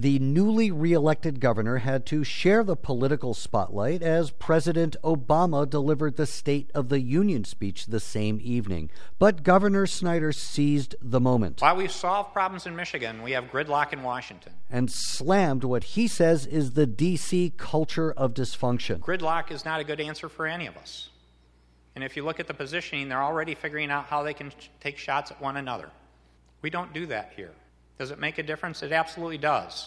The newly re-elected governor had to share the political spotlight as President Obama delivered the State of the Union speech the same evening. But Governor Snyder seized the moment. While we've solved problems in Michigan, we have gridlock in Washington. And slammed what he says is the D.C. culture of dysfunction. Gridlock is not a good answer for any of us. And if you look at the positioning, they're already figuring out how they can take shots at one another. We don't do that here. Does it make a difference? It absolutely does.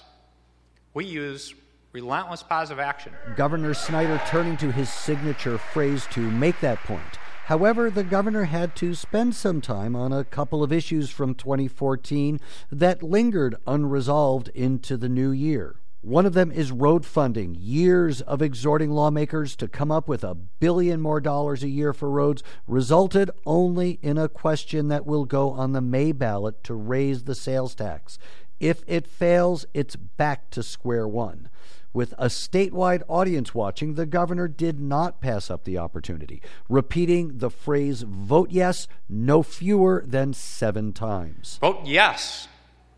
We use relentless positive action. Governor Snyder turning to his signature phrase to make that point. However, the governor had to spend some time on a couple of issues from 2014 that lingered unresolved into the new year. One of them is road funding. Years of exhorting lawmakers to come up with $1 billion more a year for roads resulted only in a question that will go on the May ballot to raise the sales tax. If it fails, it's back to square one. With a statewide audience watching, the governor did not pass up the opportunity, repeating the phrase, "Vote yes," no fewer than 7 times. Vote yes,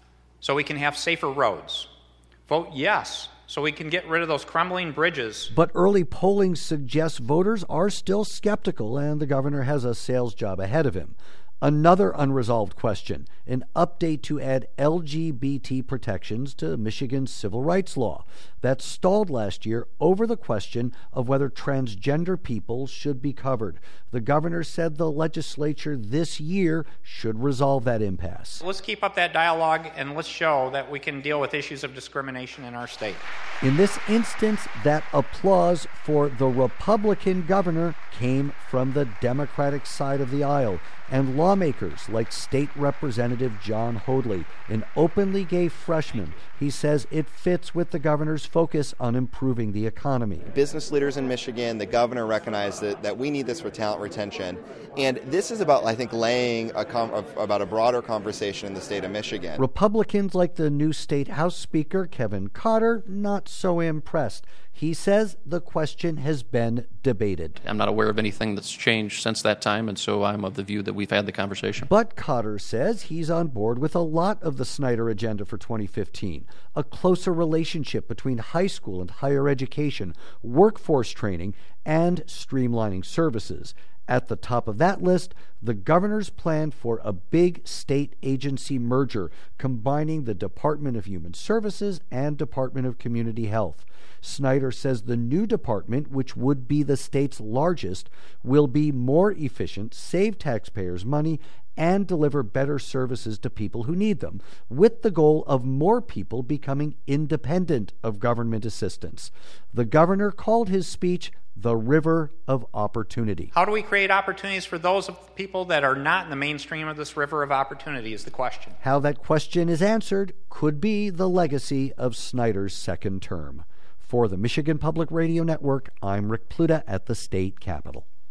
so we can have safer roads. Vote yes, so we can get rid of those crumbling bridges. But early polling suggests voters are still skeptical, and the governor has a sales job ahead of him. Another unresolved question, an update to add LGBT protections to Michigan's civil rights law. That stalled last year over the question of whether transgender people should be covered. The governor said the legislature this year should resolve that impasse. Let's keep up that dialogue and let's show that we can deal with issues of discrimination in our state. In this instance, that applause for the Republican governor came from the Democratic side of the aisle, and lawmakers like State Representative John Hoadley, an openly gay freshman. He says it fits with the governor's focus on improving the economy. Business leaders in Michigan, the governor recognized that we need this for talent retention. And this is about, I think, laying about a broader conversation in the state of Michigan. Republicans like the new State House Speaker, Kevin Cotter, not so impressed. He says the question has been debated. I'm not aware of anything that's changed since that time, and so I'm of the view that we've had the conversation. But Cotter says he's on board with a lot of the Snyder agenda for 2015. A closer relationship between high school and higher education, workforce training, and streamlining services. At the top of that list, the governor's plan for a big state agency merger combining the Department of Human Services and Department of Community Health. Snyder says the new department, which would be the state's largest, will be more efficient, save taxpayers money, and deliver better services to people who need them, with the goal of more people becoming independent of government assistance. The governor called his speech the river of opportunity. How do we create opportunities for those people that are not in the mainstream of this river of opportunity is the question. How that question is answered could be the legacy of Snyder's second term. For the Michigan Public Radio Network, I'm Rick Pluta at the state capitol.